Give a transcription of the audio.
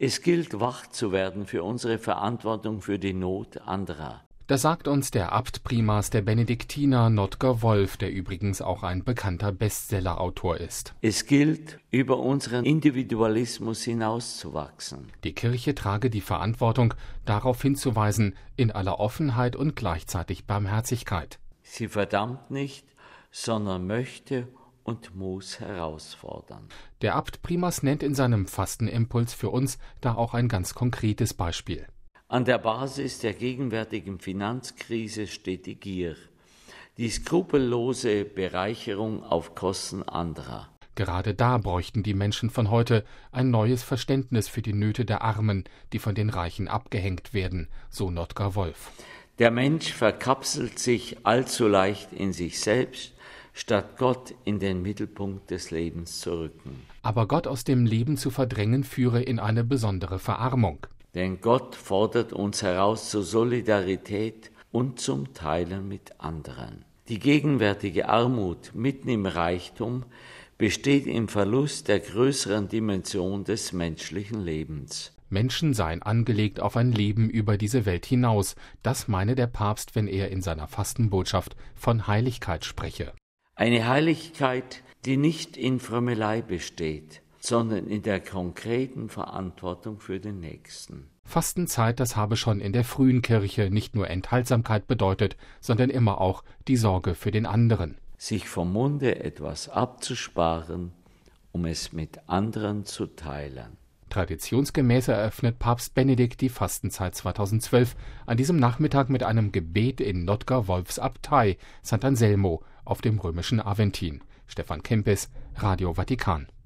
Es gilt, wach zu werden für unsere Verantwortung für die Not anderer. Das sagt uns der Abtprimas der Benediktiner Notker Wolf, der übrigens auch ein bekannter Bestsellerautor ist. Es gilt, über unseren Individualismus hinauszuwachsen. Die Kirche trage die Verantwortung, darauf hinzuweisen, in aller Offenheit und gleichzeitig Barmherzigkeit. Sie verdammt nicht, sondern möchte und muss herausfordern. Der Abtprimas nennt in seinem Fastenimpuls für uns da auch ein ganz konkretes Beispiel. An der Basis der gegenwärtigen Finanzkrise steht die Gier, die skrupellose Bereicherung auf Kosten anderer. Gerade da bräuchten die Menschen von heute ein neues Verständnis für die Nöte der Armen, die von den Reichen abgehängt werden, so Notker Wolf. Der Mensch verkapselt sich allzu leicht in sich selbst, statt Gott in den Mittelpunkt des Lebens zu rücken. Aber Gott aus dem Leben zu verdrängen, führe in eine besondere Verarmung. Denn Gott fordert uns heraus zur Solidarität und zum Teilen mit anderen. Die gegenwärtige Armut mitten im Reichtum besteht im Verlust der größeren Dimension des menschlichen Lebens. Menschen seien angelegt auf ein Leben über diese Welt hinaus. Das meine der Papst, wenn er in seiner Fastenbotschaft von Heiligkeit spreche. Eine Heiligkeit, die nicht in Frömmelei besteht, sondern in der konkreten Verantwortung für den Nächsten. Fastenzeit, das habe schon in der frühen Kirche nicht nur Enthaltsamkeit bedeutet, sondern immer auch die Sorge für den anderen. Sich vom Munde etwas abzusparen, um es mit anderen zu teilen. Traditionsgemäß eröffnet Papst Benedikt die Fastenzeit 2012 an diesem Nachmittag mit einem Gebet in Notker Wolfs Abtei Sant'Anselmo auf dem römischen Aventin. Stefan Kempis, Radio Vatikan.